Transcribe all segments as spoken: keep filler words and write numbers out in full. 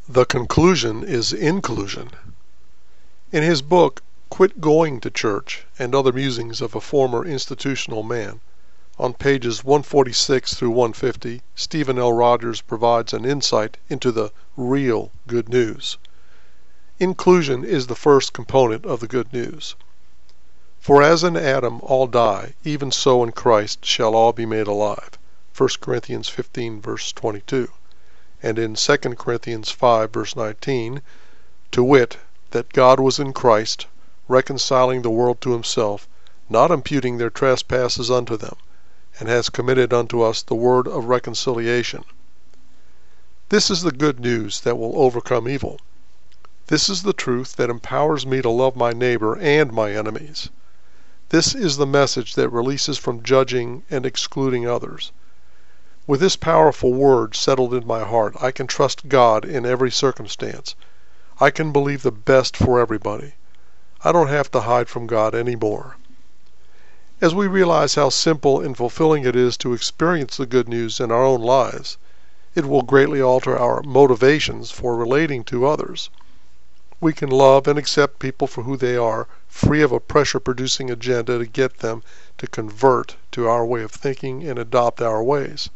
The conclusion is inclusion. In his book, Quit Going to Church and Other Musings of a Former Institutional Man, on pages one forty-six through one fifty, Stephen L. Rogers provides an insight into the real good news. Inclusion is the first component of the good news. For as in Adam all die, even so in Christ shall all be made alive. First Corinthians fifteen verse twenty-two. And in Second Corinthians five verse nineteen, to wit, that God was in Christ, reconciling the world to himself, not imputing their trespasses unto them, and has committed unto us the word of reconciliation. This is the good news that will overcome evil. This is the truth that empowers me to love my neighbor and my enemies. This is the message that releases from judging and excluding others. With this powerful word settled in my heart, I can trust God in every circumstance. I can believe the best for everybody. I don't have to hide from God anymore. As we realize how simple and fulfilling it is to experience the good news in our own lives, it will greatly alter our motivations for relating to others. We can love and accept people for who they are, free of a pressure-producing agenda to get them to convert to our way of thinking and adopt our ways.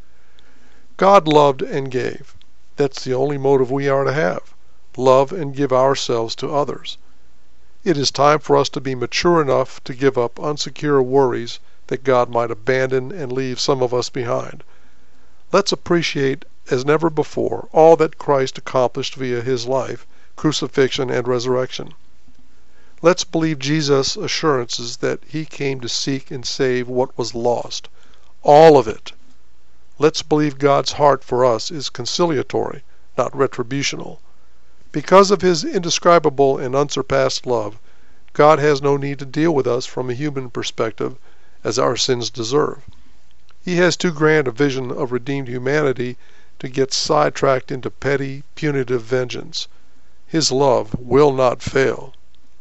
God loved and gave. That's the only motive we are to have. Love and give ourselves to others. It is time for us to be mature enough to give up unsecure worries that God might abandon and leave some of us behind. Let's appreciate as never before all that Christ accomplished via his life, crucifixion, and resurrection. Let's believe Jesus' assurances that he came to seek and save what was lost. All of it. Let's believe God's heart for us is conciliatory, not retributional. Because of his indescribable and unsurpassed love, God has no need to deal with us from a human perspective as our sins deserve. He has too grand a vision of redeemed humanity to get sidetracked into petty, punitive vengeance. His love will not fail.